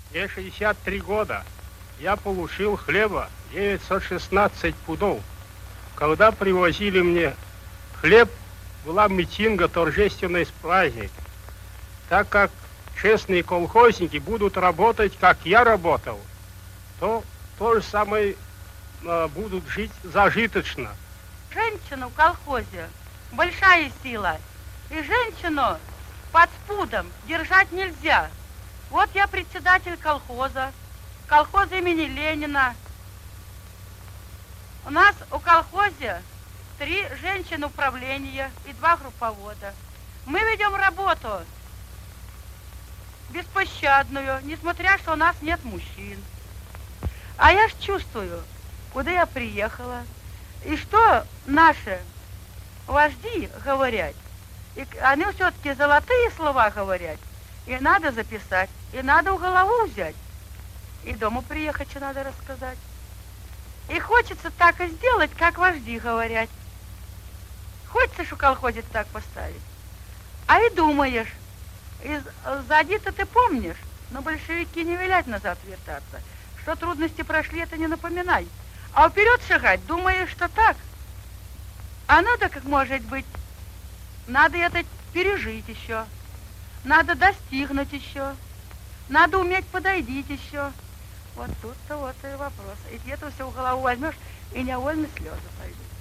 Мне 63 года. Я получил хлеба 916 пудов. Когда привозили мне хлеб, была митинга, торжественный праздник. Так как честные колхозники будут работать, как я работал, то же самое будут жить зажиточно. Женщина в колхозе большая сила. И женщину под спудом держать нельзя. Вот я председатель колхоза имени Ленина. У нас у колхозе 3 женщины управления и 2 групповода. Мы ведем работу беспощадную, несмотря что у нас нет мужчин. А я ж чувствую, куда я приехала, и что наши вожди говорят. И они все-таки золотые слова говорят, и надо записать, и надо в голову взять, и дома приехать, что надо рассказать. И хочется так и сделать, как вожди говорят. Хочется, что колхозец так поставить. А и думаешь, сзади-то ты помнишь, но большевики не велят назад вертаться. Что трудности прошли, это не напоминай. А вперед шагать, думаешь, что так. А надо, как может быть, надо это пережить еще. Надо достигнуть еще. Надо уметь подойдить еще. Вот тут-то вот и вопрос. И где-то все в голову возьмешь, и невольно слезы пойдут.